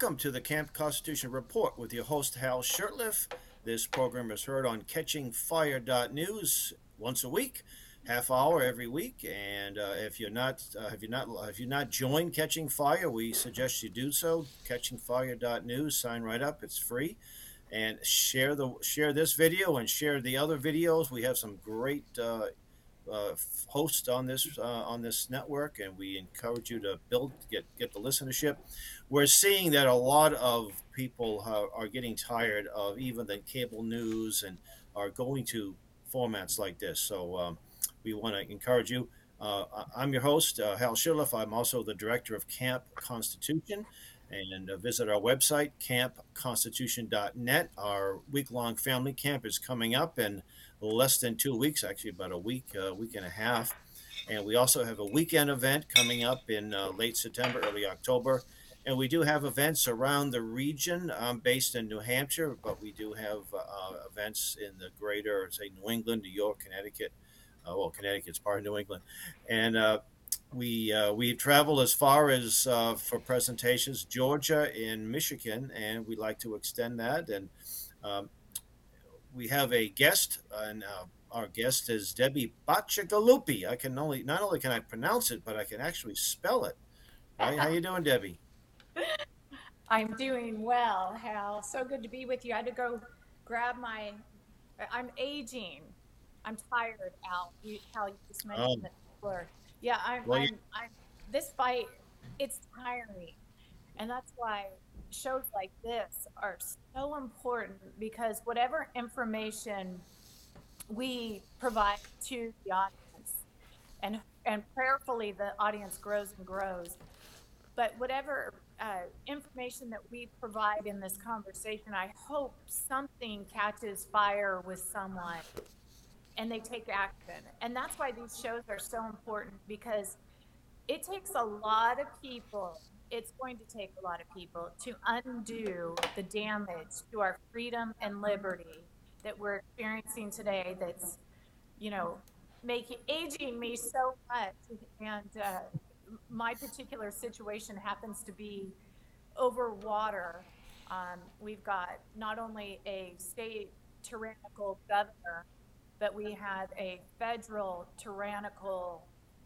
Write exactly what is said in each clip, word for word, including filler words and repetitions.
Welcome to the Camp Constitution Report with your host Hal Shurtleff. This program is heard on catching fire dot news once a week, half hour every week. And uh, if you're not, uh, have you not, have you not joined Catching Fire, we suggest you do so. catching fire dot news. Sign right up. It's free, and share the share this video and share the other videos. We have some great uh, uh, hosts on this uh, on this network, and we encourage you to build get get the listenership. We're seeing that a lot of people are, are getting tired of even the cable news and are going to formats like this. So um, we want to encourage you. Uh, I'm your host, uh, Hal Shurtleff. I'm also the director of Camp Constitution. And uh, visit our website, camp constitution dot net. Our week long family camp is coming up, and less than two weeks, actually about a week, a uh, week and a half. And we also have a weekend event coming up in uh, late September, early October. And we do have events around the region. I'm based in New Hampshire, but we do have uh, events in the greater, say, New England, New York, Connecticut. Uh, well, Connecticut's part of New England. And uh, we uh, we travel as far as uh, for presentations, Georgia and Michigan, and we'd like to extend that. And um, we have a guest, and uh, our guest is Debbie Bacigalupi. I can only not only can I pronounce it, but I can actually spell it. Right? How you doing, Debbie? I'm doing well, Hal. So good to be with you. I had to go grab my. I'm aging. I'm tired, Al. You, Hal, you just mentioned Um, it before. Yeah, I'm. well, you, I'm. I'm. This fight, it's tiring, and that's why shows like this are so important because whatever information we provide to the audience, and and prayerfully the audience grows and grows, but whatever uh, information that we provide in this conversation, I hope something catches fire with someone and they take action. And that's why these shows are so important because it takes a lot of people. It's going to take a lot of people to undo the damage to our freedom and liberty that we're experiencing today. That's, you know, making aging me so much. And uh, my particular situation happens to be over water. Um, we've got not only a state tyrannical governor, but we have a federal tyrannical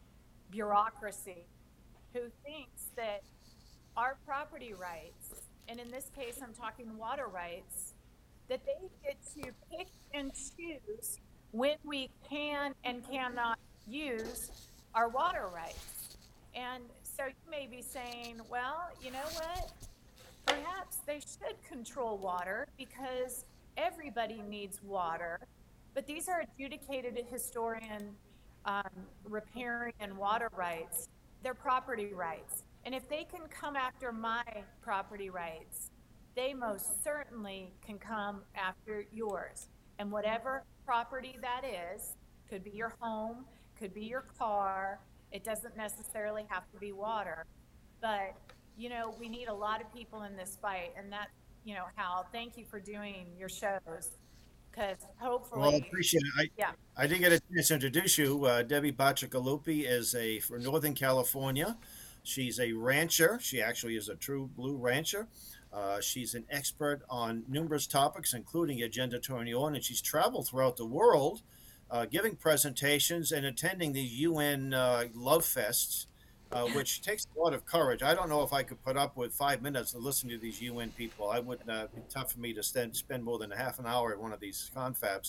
bureaucracy who thinks that our property rights, and in this case, I'm talking water rights, that they get to pick and choose when we can and cannot use our water rights. And so you may be saying, well, you know what? Perhaps they should control water because everybody needs water. But these are adjudicated historian um, riparian water rights. They're property rights. And if they can come after my property rights, they most certainly can come after yours. And whatever property that is, could be your home, could be your car, it doesn't necessarily have to be water. But, you know, we need a lot of people in this fight. And that, you know, Hal, thank you for doing your shows because well, I hopefully, appreciate it. yeah. I, I did get a chance to introduce you. Uh, Debbie Bacigalupi is a from Northern California. She's a rancher. She actually is a true blue rancher. Uh, she's an expert on numerous topics, including Agenda twenty-one, and she's traveled throughout the world, uh, giving presentations and attending these U N uh, love fests, uh, which takes a lot of courage. I don't know if I could put up with five minutes of listening to these U N people. I would uh, be tough for me to spend spend more than a half an hour at one of these confabs.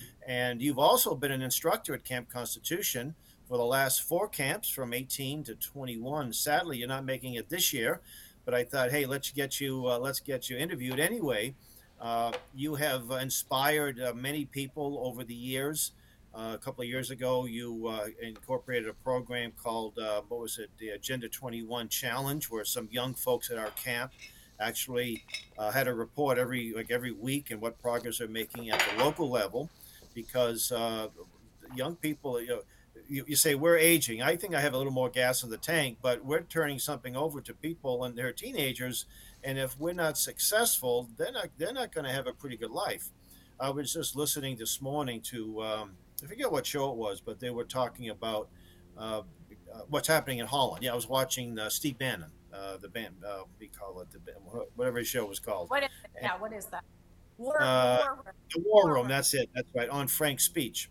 And you've also been an instructor at Camp Constitution for the last four camps from eighteen to twenty-one. Sadly, you're not making it this year, but I thought, hey, let's get you uh, let's get you interviewed anyway. Uh, you have inspired uh, many people over the years. Uh, a couple of years ago, you uh, incorporated a program called uh, what was it, the Agenda twenty-one Challenge, where some young folks at our camp actually uh, had a report every like every week and what progress they're making at the local level, because uh, young people, you know, you, you say we're aging. I think I have a little more gas in the tank, but we're turning something over to people and they're teenagers, and if we're not successful, they're not they're not going to have a pretty good life. I was just listening this morning to um, I forget what show it was, but they were talking about uh, uh, what's happening in Holland. Yeah, I was watching uh, Steve Bannon, uh, the band, uh, we call it the band, whatever his show was called. What is it? Yeah, what is that? War, Uh, war room. the War War Room. room. That's it. That's right. On Frank's speech,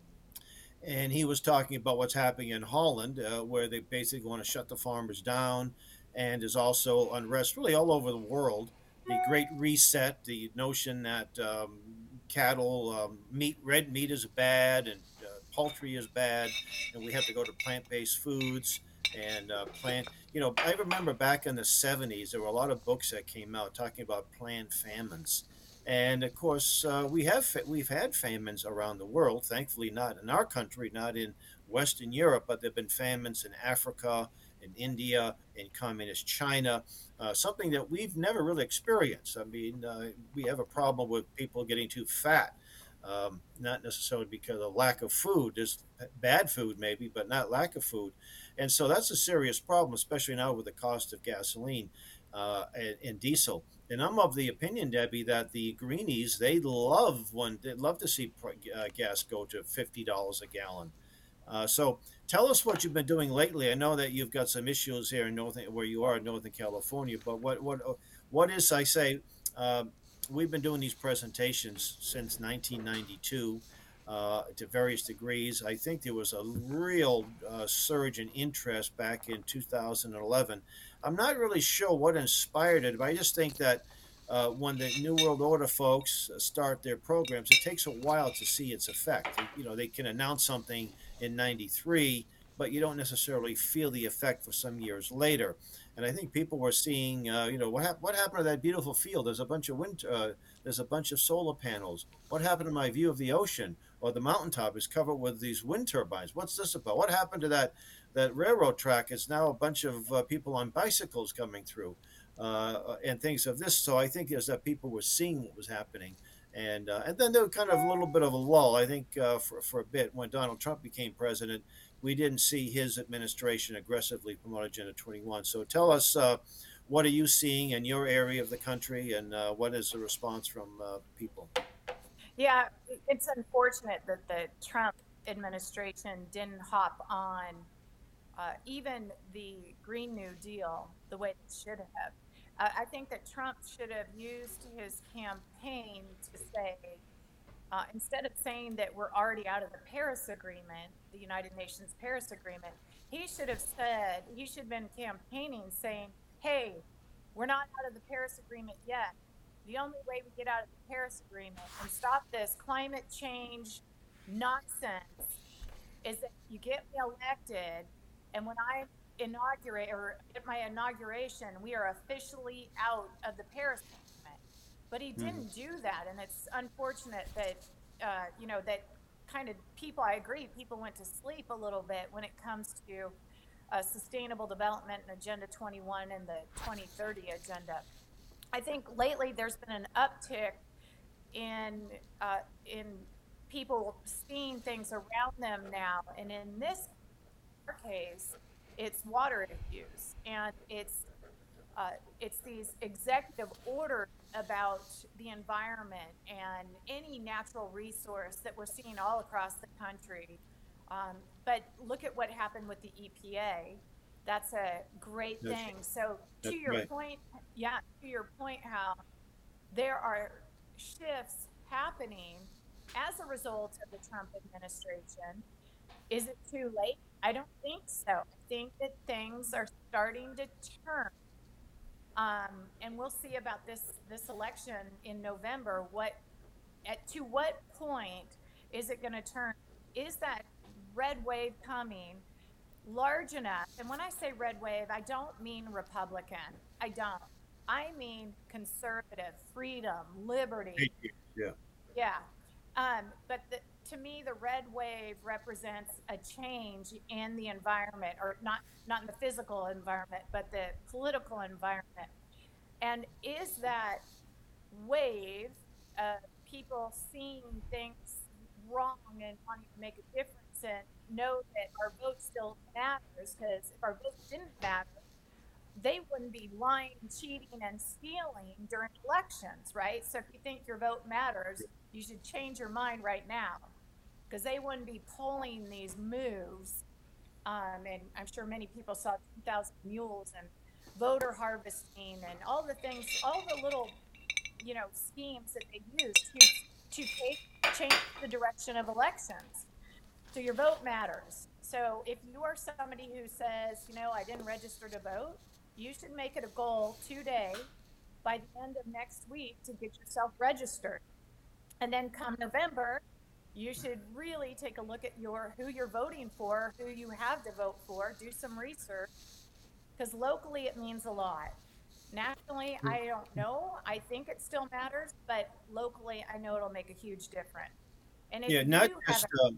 and he was talking about what's happening in Holland, uh, where they basically want to shut the farmers down, and there's also unrest really all over the world. The Great Reset, the notion that um, cattle, um, meat, red meat is bad, and uh, poultry is bad, and we have to go to plant-based foods and uh, plant. You know, I remember back in the seventies, there were a lot of books that came out talking about planned famines, and of course, uh, we have we've had famines around the world. Thankfully, not in our country, not in Western Europe, but there've been famines in Africa, in India, in communist China. Uh, something that we've never really experienced. I mean, uh, we have a problem with people getting too fat. Um, not necessarily because of lack of food. There's bad food, maybe, but not lack of food. And so that's a serious problem, especially now with the cost of gasoline uh, and, and diesel. And I'm of the opinion, Debbie, that the greenies they love when they love to see uh, gas go to fifty dollars a gallon. Uh, so tell us what you've been doing lately. I know that you've got some issues here in northern where you are in Northern California, but what what what is I say? Uh, we've been doing these presentations since nineteen ninety-two. Uh, to various degrees. I think there was a real uh, surge in interest back in two thousand eleven. I'm not really sure what inspired it, but I just think that uh, when the New World Order folks uh, start their programs, it takes a while to see its effect. You know, they can announce something in ninety-three, but you don't necessarily feel the effect for some years later. And I think people were seeing, uh, you know, what, hap- what happened to that beautiful field? There's a bunch of wind, uh, there's a bunch of solar panels. What happened to my view of the ocean? Or the mountaintop is covered with these wind turbines. What's this about? What happened to that that railroad track? It's now a bunch of uh, people on bicycles coming through, uh, and things of this. So I think is that people were seeing what was happening, and uh, and then there was kind of a little bit of a lull. I think uh, for for a bit when Donald Trump became president, we didn't see his administration aggressively promote Agenda twenty-one. So tell us. Uh, what are you seeing in your area of the country, and uh, what is the response from uh, people? Yeah, it's unfortunate that the Trump administration didn't hop on uh, even the Green New Deal the way it should have. Uh, I think that Trump should have used his campaign to say, uh, instead of saying that we're already out of the Paris Agreement, the United Nations Paris Agreement, he should have said, he should have been campaigning saying, hey, we're not out of the Paris Agreement yet. The only way we get out of the Paris Agreement and stop this climate change nonsense is that you get me elected, and when I inaugurate or at my inauguration, we are officially out of the Paris Agreement. But he Mhm. didn't do that, and it's unfortunate that uh, you know that kind of people. I agree, people went to sleep a little bit when it comes to uh, sustainable development and Agenda twenty-one and the twenty thirty agenda. I think lately there's been an uptick in uh, in people seeing things around them now, and in this case, it's water issues, and it's uh, it's these executive orders about the environment and any natural resource that we're seeing all across the country. Um, but look at what happened with the E P A. That's a great That's, thing. So to that's your right. point, yeah, to your point, how there are shifts happening as a result of the Trump administration. Is it too late? I don't think so. I think that things are starting to turn. Um, and we'll see about this this election in November. What at to what point is it going to turn? Is that red wave coming large enough? And when I say red wave, I don't mean Republican. I don't. I mean conservative, freedom, liberty. Thank you. Yeah. Yeah. Um, but the, to me, the red wave represents a change in the environment, or not not in the physical environment, but the political environment. And is that wave of people seeing things wrong and wanting to make a difference and know that our vote still matters? Because if our vote didn't matter, they wouldn't be lying, cheating, and stealing during elections, right? So if you think your vote matters, you should change your mind right now, because they wouldn't be pulling these moves. Um, and I'm sure many people saw two thousand Mules and voter harvesting and all the things, all the little, you know, schemes that they use to to take change the direction of elections. So your vote matters. So if you are somebody who says, you know, I didn't register to vote, you should make it a goal today by the end of next week to get yourself registered. And then come November, you should really take a look at your who you're voting for, who you have to vote for, do some research, because locally it means a lot. Nationally, I don't know. I think it still matters, but locally, I know it'll make a huge difference. And if Yeah, not you have just um,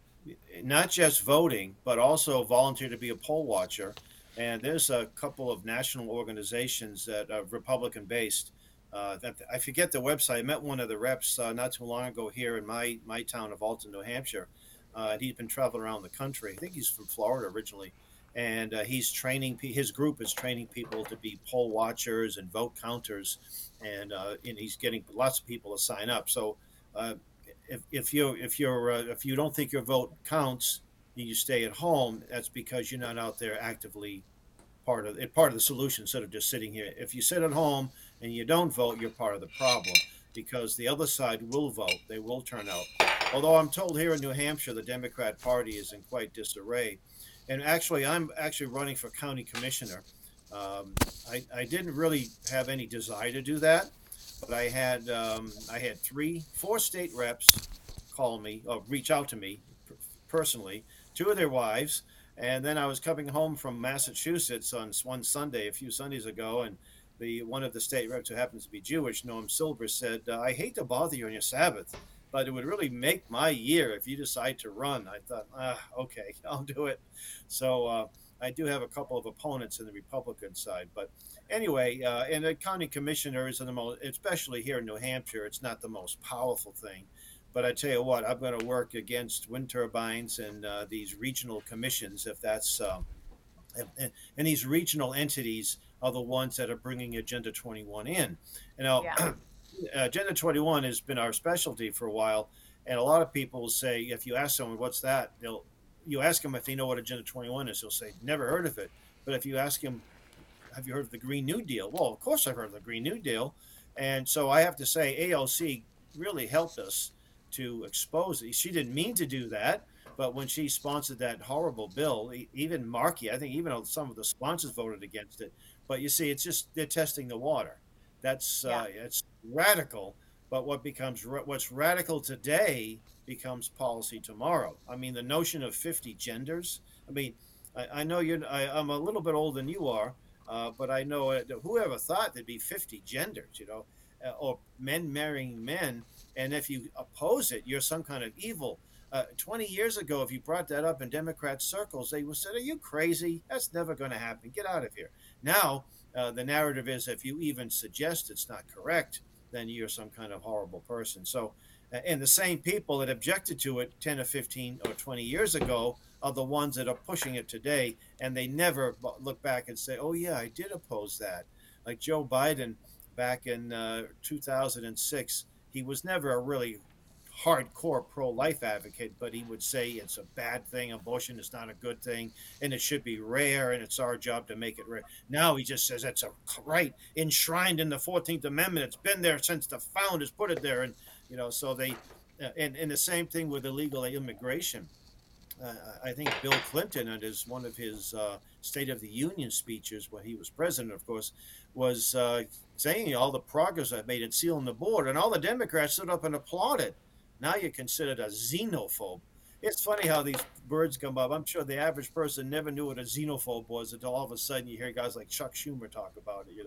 not just voting, but also volunteer to be a poll watcher. And there's a couple of national organizations that are Republican based. Uh, that I forget the website. I met one of the reps uh, not too long ago here in my my town of Alton, New Hampshire. Uh, and he's been traveling around the country. I think he's from Florida originally, and uh, he's training. His group is training people to be poll watchers and vote counters, and uh, and he's getting lots of people to sign up. So uh, if, if you if you're uh, if you don't think your vote counts and you stay at home, that's because you're not out there actively part of it, part of the solution instead of just sitting here. If you sit at home and you don't vote, you're part of the problem because the other side will vote. They will turn out. Although I'm told here in New Hampshire, the Democrat Party is in quite disarray. And actually, I'm actually running for county commissioner. Um, I, I didn't really have any desire to do that, but I had um, I had three, four state reps call me or reach out to me personally, two of their wives, and then I was coming home from Massachusetts on one Sunday, a few Sundays ago, and the one of the state reps who happens to be Jewish, Noam Silber, said, uh, "I hate to bother you on your Sabbath, but it would really make my year if you decide to run." I thought, ah, okay, I'll do it. So uh, I do have a couple of opponents in the Republican side, but anyway, uh, and the county commissioner is the most, especially here in New Hampshire, it's not the most powerful thing. But I tell you what, I'm going to work against wind turbines and uh, these regional commissions if that's um, and, and these regional entities are the ones that are bringing Agenda twenty-one in. You know, yeah. Agenda twenty-one has been our specialty for a while, and a lot of people will say, if you ask someone what's that, they'll you ask them if they know what Agenda twenty-one is, they'll say never heard of it. But if you ask them, have you heard of the Green New Deal? Well, of course I've heard of the Green New Deal, and so I have to say A L C really helped us to expose it. She didn't mean to do that, but when she sponsored that horrible bill, e- even Markey, I think even some of the sponsors voted against it. But you see, it's just they're testing the water. That's Yeah. uh, it's radical. But what becomes what's radical today becomes policy tomorrow. I mean, the notion of fifty genders. I mean, I, I know you're. I, I'm a little bit older than you are, uh, but I know uh, whoever thought there'd be fifty genders, you know, uh, or men marrying men. And if you oppose it, you're some kind of evil. Uh, twenty years ago, if you brought that up in Democrat circles, they would say, "Are you crazy? That's never going to happen. Get out of here." Now, uh, the narrative is if you even suggest it's not correct, then you're some kind of horrible person. So, uh, and the same people that objected to it ten or fifteen or twenty years ago are the ones that are pushing it today. And they never look back and say, "Oh, yeah, I did oppose that." Like Joe Biden back in uh, two thousand six, he was never a really hardcore pro-life advocate, but he would say it's a bad thing. Abortion is not a good thing, and it should be rare, and it's our job to make it rare. Now he just says it's a right enshrined in the fourteenth Amendment. It's been there since the founders put it there, and you know, so they, uh, and and the same thing with illegal immigration. Uh, I think Bill Clinton, and as one of his uh, State of the Union speeches when he was president, of course, was uh, saying all the progress I've made in sealing the border, and all the Democrats stood up and applauded. Now you're considered a xenophobe. It's funny how these words come up. I'm sure the average person never knew what a xenophobe was until all of a sudden you hear guys like Chuck Schumer talk about it. You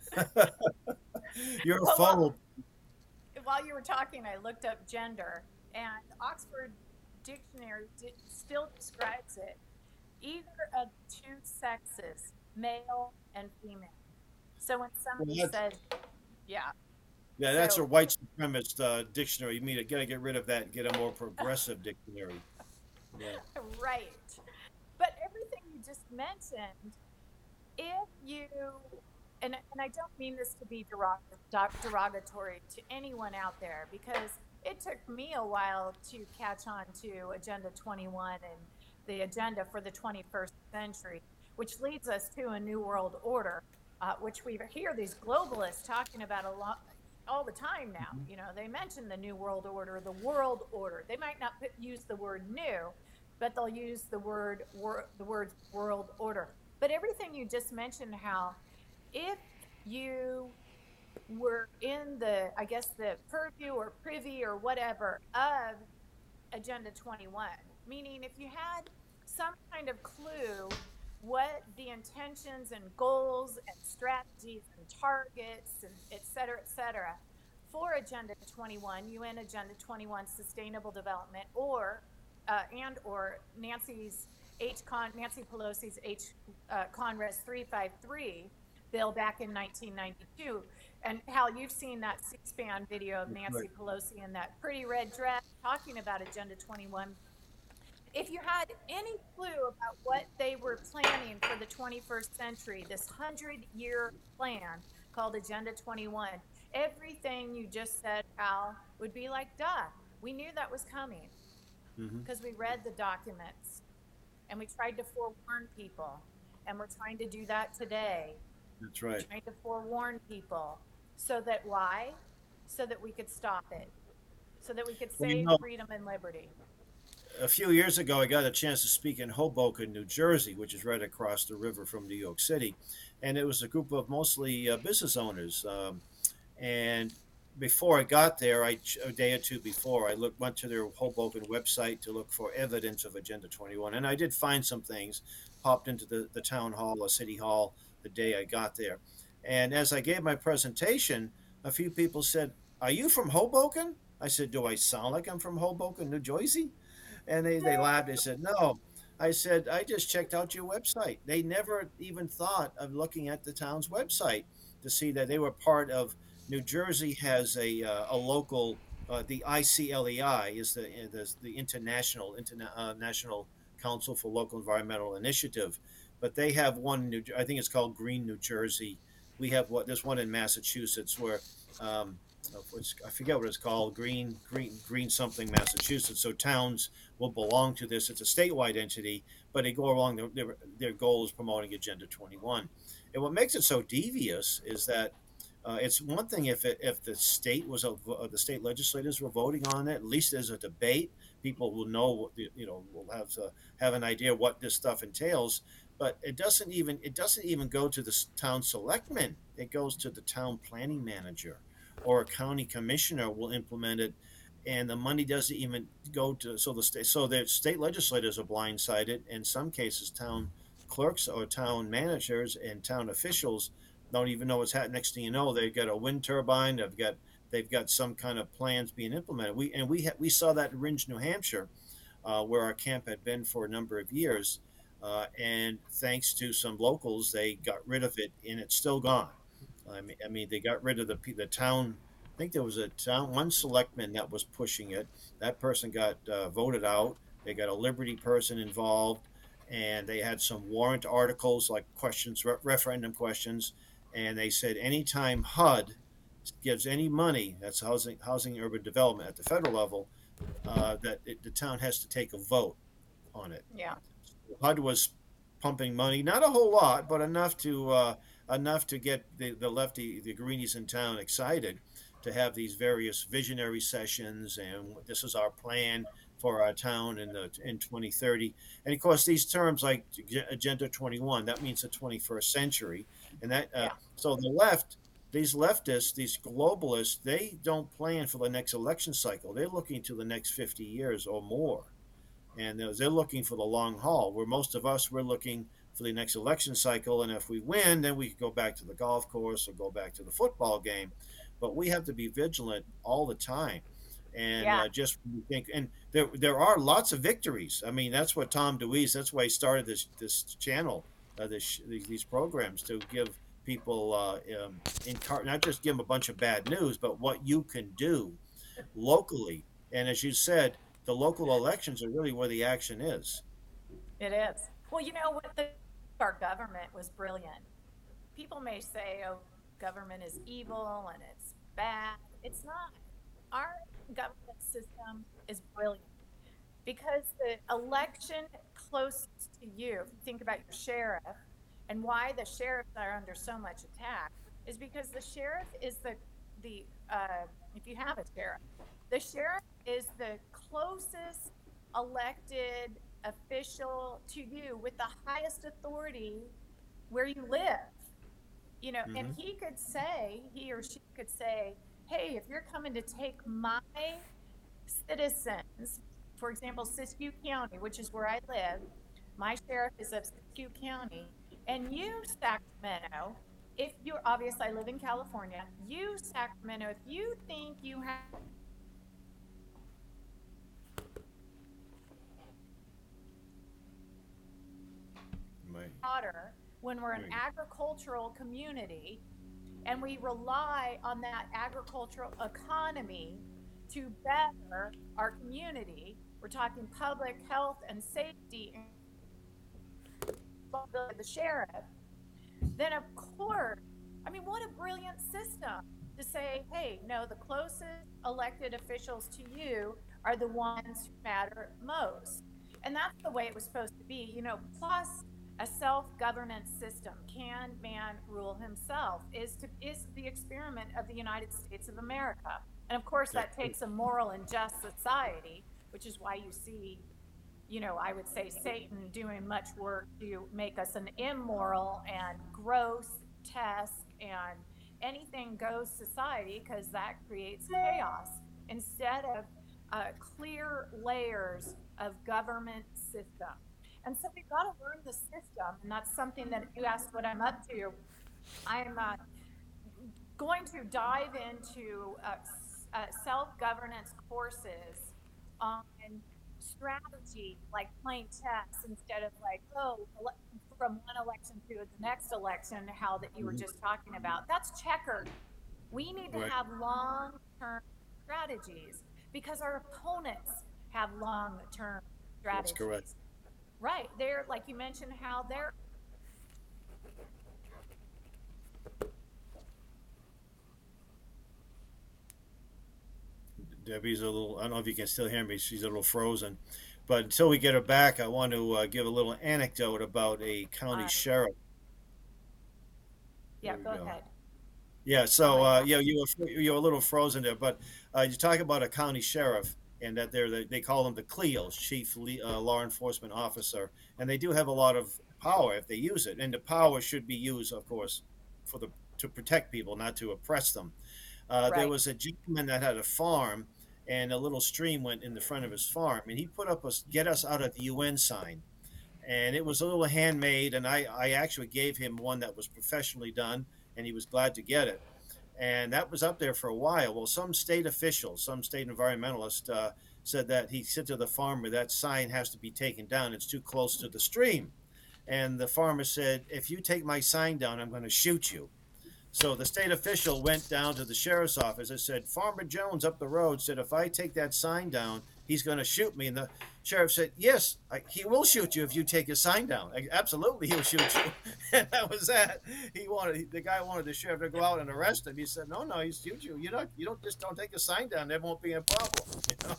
know, you're a Well, while, phobe. while you were talking, I looked up gender, and Oxford Dictionary di- still describes it either of two sexes, male and female. So when Well, somebody that's, says, yeah, yeah, that's a so white supremacist uh, dictionary. You mean to gotta get rid of that and get a more progressive dictionary. Yeah. right. But everything you just mentioned, if you, and, and I don't mean this to be derog- derogatory to anyone out there, because it took me a while to catch on to Agenda twenty-one and the agenda for the twenty-first century. which leads us to a new world order, uh, which we hear these globalists talking about a lot all the time now. Mhm. You know, they mention the new world order, the world order. They might not put, use the word new, but they'll use the word wor- the words world order. But everything you just mentioned, Hal, if you were in the, I guess, the purview or privy or whatever of Agenda twenty-one, meaning if you had some kind of clue what the intentions and goals and strategies and targets and et cetera, et cetera, for Agenda twenty-one, U N Agenda twenty-one Sustainable Development, or uh, and or Nancy's H. Con Nancy Pelosi's H. Uh, Conres three fifty-three bill back in nineteen ninety-two. And Hal, you've seen that C-SPAN video of That's Nancy right. Pelosi in that pretty red dress talking about Agenda twenty-one. If you had any clue about what they were planning for the twenty-first century, this hundred year plan called Agenda twenty-one, everything you just said, Hal, would be like, duh, we knew that was coming Hmm. because we read the documents and we tried to forewarn people. And we're trying to do that today. That's We're right. trying to forewarn people so that why? So that we could stop it, so that we could Well, you save know, freedom and liberty. a few years ago, I got a chance to speak in Hoboken, New Jersey, which is right across the river from New York City, and it was a group of mostly uh, business owners. Um, and before I got there, I a day or two before, I looked went to their Hoboken website to look for evidence of Agenda twenty-one, and I did find some things. Popped into the the town hall, or city hall, the day I got there, and as I gave my presentation, a few people said, "Are you from Hoboken?" I said, "Do I sound like I'm from Hoboken, New Jersey?" And they, they laughed. They said, "No." I said, "I just checked out your website." They never even thought of looking at the town's website to see that they were part of. New Jersey has a, uh, a local, uh, the I C L E I is the, uh, the, the International, Interna- uh, National Council for Local Environmental Initiative. But they have one, in New, I think it's called Green New Jersey. We have what, there's one in Massachusetts where, um, I forget what it's called, Green, Green, Green something, Massachusetts. So towns will belong to this. It's a statewide entity, but they go along. Their, their, their goal is promoting Agenda twenty-one. And what makes it so devious is that uh, it's one thing if it, if the state was a, the state legislators were voting on it. At least there's a debate. People will know, you know, will have to have an idea what this stuff entails. But it doesn't even it doesn't even go to the town selectmen. It goes to the town planning manager, or a county commissioner will implement it, and the money doesn't even go to so the state so the state legislators are blindsided. In some cases, town clerks or town managers and town officials don't even know what's happening. Next thing you know, they've got a wind turbine. They've got they've got some kind of plans being implemented. We and we ha- we saw that in Ringe, New Hampshire, uh, where our camp had been for a number of years. Uh, and thanks to some locals, they got rid of it, and it's still gone. I mean, I mean, they got rid of the the town. I think there was a town one selectman that was pushing it. That person got uh, voted out. They got a Liberty person involved, and they had some warrant articles like questions, re- referendum questions, and they said anytime H U D gives any money, that's housing, housing and urban development at the federal level, uh, that it, the town has to take a vote on it. Yeah. H U D was pumping money, not a whole lot, but enough to uh, enough to get the, the lefty, the greenies in town excited to have these various visionary sessions, and this is our plan for our town in the in twenty thirty. And of course, these terms like Agenda twenty-one, that means the twenty-first century, and that uh, Yeah. so the left. These leftists, these globalists, they don't plan for the next election cycle. They're looking to the next fifty years or more, and they're looking for the long haul. Where most of us, we're looking for the next election cycle, and if we win, then we can go back to the golf course or go back to the football game. But we have to be vigilant all the time, and Yeah. uh, just think. And there, there are lots of victories. I mean, that's what Tom DeWeese. That's why he started this this channel, uh, this these, these programs to give people uh, um, in car, not just give them a bunch of bad news, but what you can do locally. And as you said, the local elections are really where the action is. It is. Well, you know what? The, our government was brilliant. People may say, oh, government is evil and it's bad. It's not. Our government system is brilliant because the election closest to you, if you think about your sheriff, and why the sheriffs are under so much attack is because the sheriff is the the uh, if you have a sheriff, the sheriff is the closest elected official to you with the highest authority where you live. You know, and Hmm. he could say, he or she could say, hey, if you're coming to take my citizens, for example, Siskiyou County, which is where I live, my sheriff is of Siskiyou County, and you, Sacramento, if you're obviously, I live in California, you, Sacramento, if you think you have Right. water when we're an Right. agricultural community and we rely on that agricultural economy to better our community, we're talking public health and safety and the sheriff, then of course, I mean, what a brilliant system to say, hey, no, the closest elected officials to you are the ones who matter most. And that's the way it was supposed to be, you know, plus a self-governance system. Can man rule himself is to is the experiment of the United States of America. And of course That's that true. takes a moral and just society, which is why you see, you know, I would say Satan doing much work to make us an immoral and gross, test, and anything goes society because that creates chaos instead of uh, clear layers of government system. And so we've got to learn the system, and that's something that you asked what I'm up to. I'm uh, going to dive into uh, uh, self governance courses on strategy, like playing chess instead of like, oh, from one election to the next election, how that you were Mhm. just talking about. That's checkered. We need to Right. have long term strategies because our opponents have long term That's correct. strategies. Right. They're, like you mentioned, how they're Debbie's a little, I don't know if you can still hear me. She's a little frozen. But until we get her back, I want to uh, give a little anecdote about a county on. sheriff. Yeah, There we go go. ahead. Yeah, Oh so my uh, God. yeah, you were you were a little frozen there, but uh, you talk about a county sheriff, and that they're the, they call them the C L E Os, Chief Le- uh, Law Enforcement Officer, and they do have a lot of power if they use it, and the power should be used, of course, for the to protect people, not to oppress them. Uh, there Right. was a gentleman that had a farm, and a little stream went in the front of his farm, and he put up a "Get Us Out of the U N" sign, and it was a little handmade, and I I actually gave him one that was professionally done, and he was glad to get it, and that was up there for a while. Well, some state official, some state environmentalist, uh, said that he said to the farmer that sign has to be taken down. It's too close to the stream. And the farmer said, "If you take my sign down, I'm going to shoot you." So the state official went down to the sheriff's office and said, Farmer Jones up the road said, if I take that sign down, he's going to shoot me. And the sheriff said, yes, I, he will shoot you if you take his sign down. Absolutely, he'll shoot you. And that was that. He wanted the guy wanted the sheriff to go out and arrest him. He said, no, no, he'll shoot you. You don't, you don't just don't take a sign down. There won't be a problem. You know?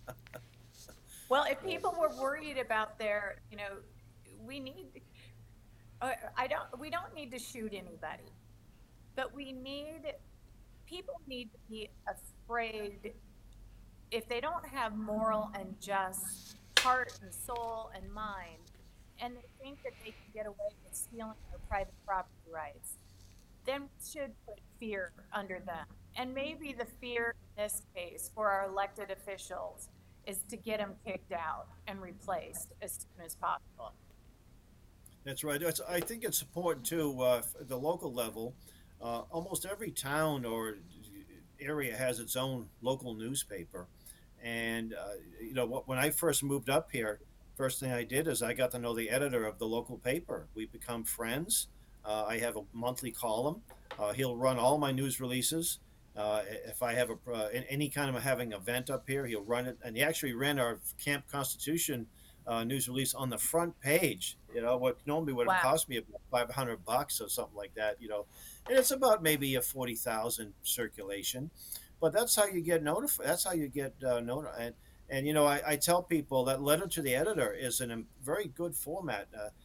Well, if people were worried about their, you know, we need, uh, I don't, we don't need to shoot anybody, but we need, people need to be afraid if they don't have moral and just heart and soul and mind, and they think that they can get away with stealing their private property rights, then we should put fear under them. And maybe the fear in this case for our elected officials is to get them kicked out and replaced as soon as possible. That's right. That's, I think it's important too, uh, at the local level. Uh, almost every town or area has its own local newspaper. And, uh, you know, when I first moved up here, first thing I did is I got to know the editor of the local paper. We become friends. Uh, I have a monthly column. Uh, he'll run all my news releases. Uh, if I have a uh, any kind of having event up here, he'll run it. And he actually ran our Camp Constitution uh, news release on the front page. You know, what normally would have Wow. cost me about five hundred bucks or something like that. You know, and it's about maybe a forty thousand circulation, but that's how you get notified. That's how you get uh, notified. And, and you know, I, I tell people that letter to the editor is in a very good format. Uh,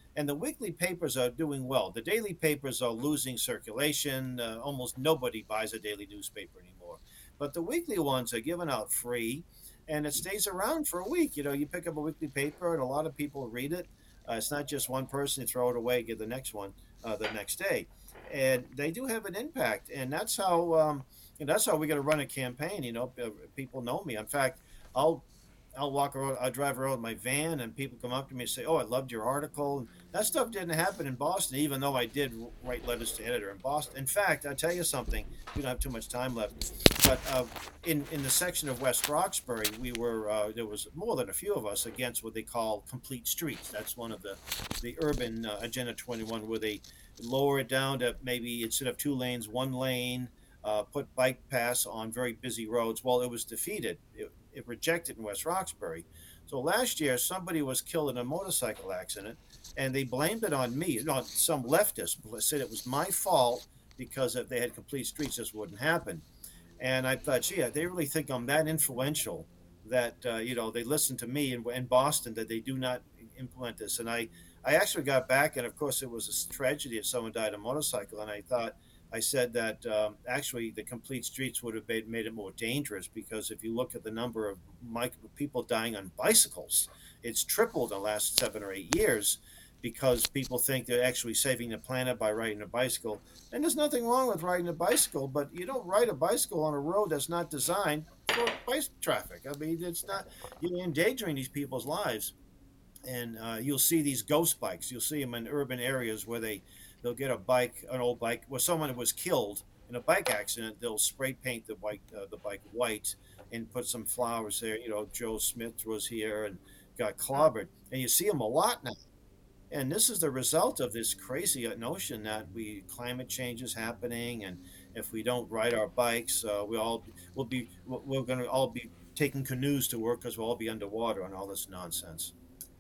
And the weekly papers are doing well. The daily papers are losing circulation. Uh, almost nobody buys a daily newspaper anymore. But the weekly ones are given out free, and it stays around for a week. You know, you pick up a weekly paper, and a lot of people read it. Uh, it's not just one person, you throw it away, get the next one uh, the next day. And they do have an impact. And that's how um, and that's how we're going to run a campaign. You know, uh, people know me. In fact, I'll I'll walk around, I'll drive around with my van, and people come up to me and say, "Oh, I loved your article." And that stuff didn't happen in Boston, even though I did write letters to editor in Boston. In fact, I'll tell you something. We don't have too much time left, but uh, in in the section of West Roxbury, we were uh, there was more than a few of us against what they call complete streets. That's one of the the urban uh, Agenda twenty-one, where they lower it down to maybe instead of two lanes, one lane. Uh, put bike paths on very busy roads. Well, it was defeated. It, it rejected in West Roxbury. So last year, somebody was killed in a motorcycle accident, and they blamed it on me. No, some leftists said it was my fault because if they had complete streets, this wouldn't happen. And I thought, gee, they really think I'm that influential that uh, you know they listen to me in, in Boston that they do not implement this. And I, I actually got back, and of course, it was a tragedy if someone died on a motorcycle. And I thought, I said that um, actually the complete streets would have made, made it more dangerous because if you look at the number of mi- people dying on bicycles, it's tripled in the last seven or eight years because people think they're actually saving the planet by riding a bicycle. And there's nothing wrong with riding a bicycle, but you don't ride a bicycle on a road that's not designed for bike traffic. I mean, it's not, you're endangering these people's lives. And uh, you'll see these ghost bikes. You'll see them in urban areas where they they'll get a bike, an old bike, where someone was killed in a bike accident. They'll spray paint the bike uh, the bike white and put some flowers there. You know, Joe Smith was here and got clobbered, and you see them a lot now. And this is the result of this crazy notion that we climate change is happening, and if we don't ride our bikes, uh, we all will be we're going to all be taking canoes to work because we'll all be underwater and all this nonsense.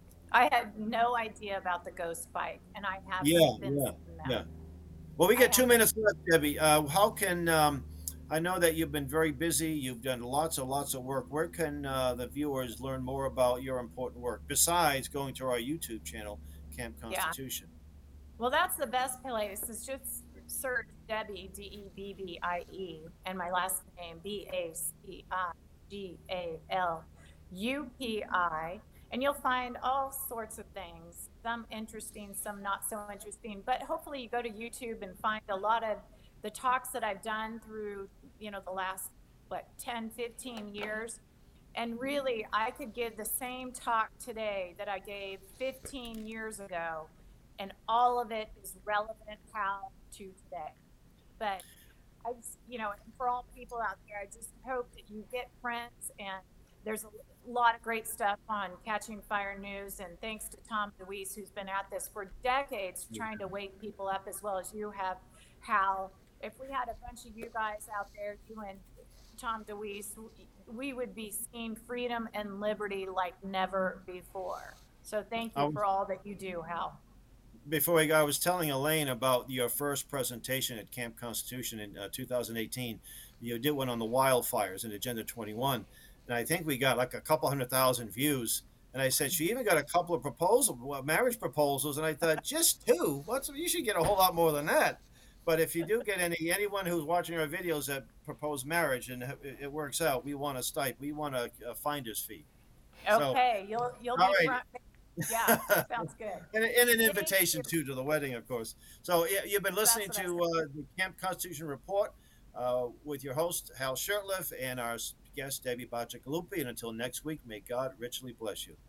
I had no idea about the ghost bike, and I have Yeah, been yeah, seeing yeah. them. Well, we I got two have. minutes left, Debbie. Uh, how can um, I know that you've been very busy. You've done lots and lots of work. Where can uh, the viewers learn more about your important work besides going to our YouTube channel, Camp Yeah. Constitution? Well, that's the best place. Is just search Debbie, D E B B I E, and my last name, B A C I G A L U P I, and you'll find all sorts of things, some interesting, some not so interesting. But hopefully, you go to YouTube and find a lot of the talks that I've done through, you know, the last, what, ten, fifteen years. And really, I could give the same talk today that I gave fifteen years ago, and all of it is relevant how to today. But I just, you know, for all people out there, I just hope that you get friends. And there's a lot of great stuff on Catching Fire News. And thanks to Tom DeWeese, who's been at this for decades, trying to wake people up as well as you have, Hal. If we had a bunch of you guys out there, you and Tom DeWeese, we would be seeing freedom and liberty like never before. So thank I you was, for all that you do, Hal. before we go, I was telling Elaine about your first presentation at Camp Constitution in uh, two thousand eighteen. You did one on the wildfires in Agenda twenty-one, and I think we got like a couple hundred thousand views. And I said she even got a couple of proposal, well, marriage proposals, and I thought just two. What's you should get a whole lot more than that. But if you do get any anyone who's watching our videos that propose marriage and it, it works out, we want a stipe. We want a, a finder's fee. So, Okay, you'll you'll all be right. front. Yeah, sounds good. and, and an Thank invitation you. too to the wedding, of course. So yeah, you've been That's listening what I to said. uh, the Camp Constitution Report uh, with your host Hal Shurtleff and our guest Debbie Bacigalupi. And until next week, may God richly bless you.